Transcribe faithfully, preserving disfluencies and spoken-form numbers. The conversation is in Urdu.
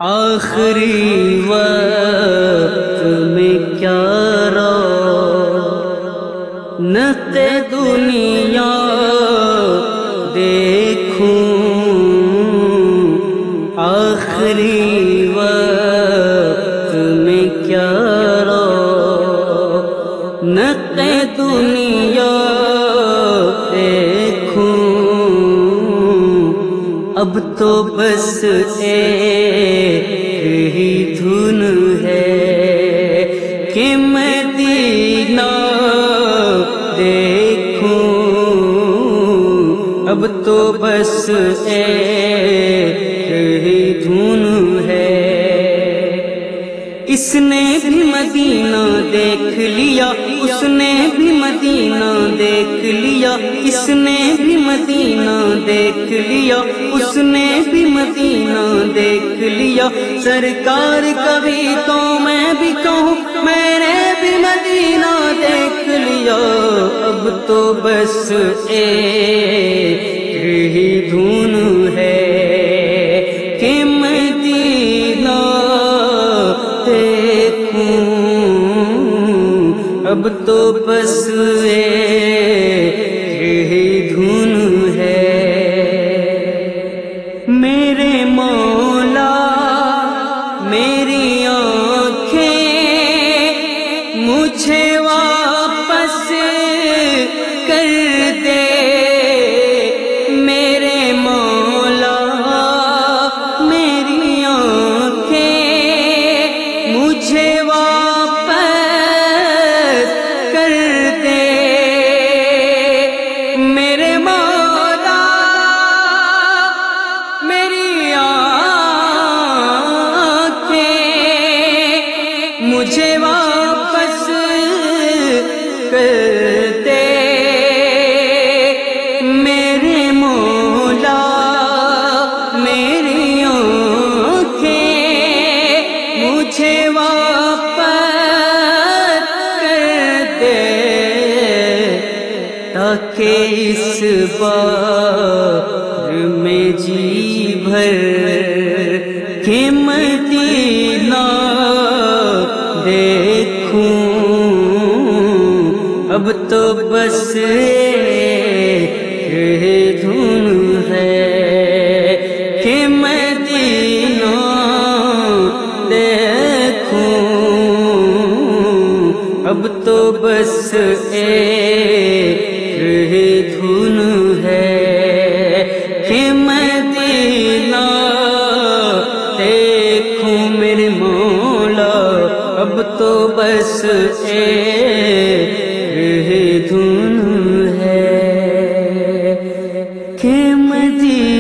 آخری وقت میں کیا رونق دنیا دیکھوں، آخری وقت میں کیا رونق دنیا دیکھوں، اب تو بس ایک ہی دھن ہے کہ مدینہ دیکھوں، اب تو بس ایک ہی دھن ہے۔ اس نے بھی مدینہ دیکھ لیا، اس نے بھی مدینہ دیکھ لیا، اس نے بھی مدینہ دیکھ لیا، اس نے بھی مدینہ دیکھ لیا۔ سرکار کبھی تو میں بھی کہوں میں نے بھی مدینہ دیکھ لیا، اب تو بس ایک ہی دھن ہے کہ مدینہ دیکھوں، اب تو بس ایک ہی دھن ہے۔ میرے مولا میری آنکھیں مجھے واپس کر دے، میرے مولا میری آنکھیں مجھے واپس کر دے، میرے مولا میری آنکھیں مجھے واپس کر دے، میرے مولا میری آنکھیں مجھے واپس کر دے، تاکہ اس بار میں جی بھر کے مدینہ دیکھوں، اب تو بس ایک دھن ہے کہ مدینہ دیکھوں، اب تو بس ایک ہی دھن ہے کہ مدینہ دیکھوں، میرے مولا اب تو بس ایک ہی دھن ہے کہ مدینہ